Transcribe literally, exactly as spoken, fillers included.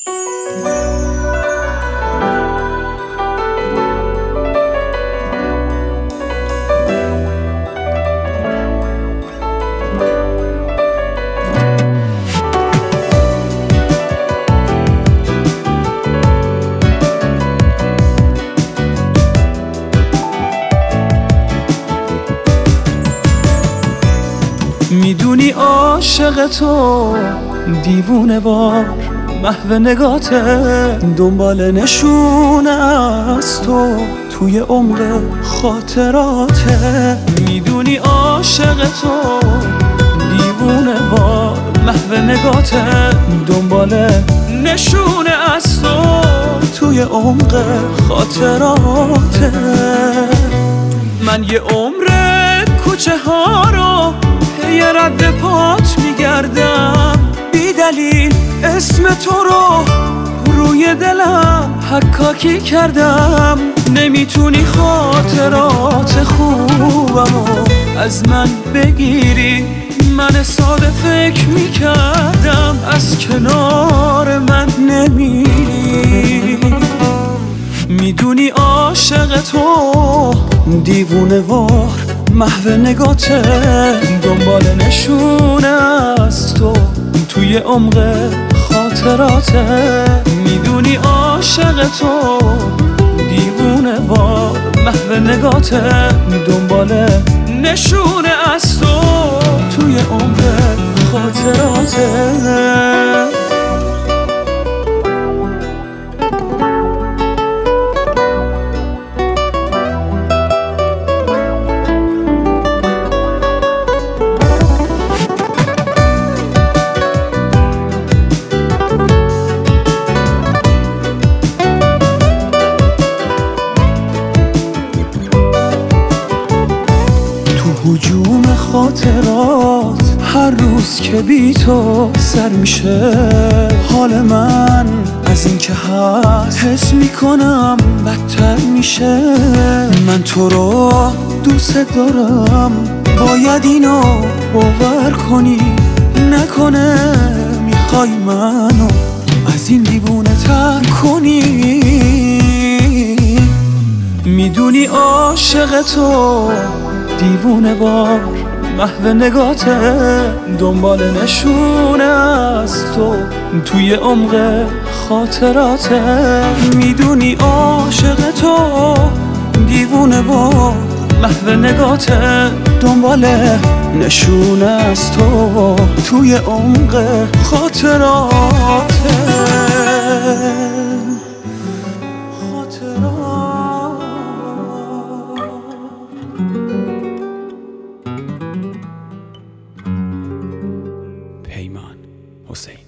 میدونی عاشق تو دیوونه وار محو نگاته، دنبال نشونه از تو توی عمق خاطراته. میدونی عاشق تو دیوونه وار محو نگاته، دنبال نشونه از تو توی عمق خاطراته. من یه عمر کوچه ها رو یه رد پات میگردم، بی دلیل اسم تو رو روی دلم حکاکی کردم. نمیتونی خاطرات خوبمو از من بگیری، من ساده فکر میکردم از کنار من نمیری. میدونی عاشق تو دیوونه وار محو نگاته، دنبال نشونه از تو توی عمق خاطراته. میدونی عاشق تو دیوونه وار محو نگاته، دنبال نشونه از تو توی عمق خاطراته. هجوم خاطرات هر روز که بی تو سر میشه، حال من از این که هست حس میکنم بدتر میشه. من تو رو دوست دارم، باید اینو باور کنی، نکنه میخوای منو از این دیوونه تر کنی. میدونی عاشق تو دیوونه وار محو نگاته، دنبال نشونه از تو توی عمق خاطراته. میدونی عاشق تو دیوونه وار محو نگاته، دنبال نشونه از تو توی عمق خاطراته. پیمان حسین.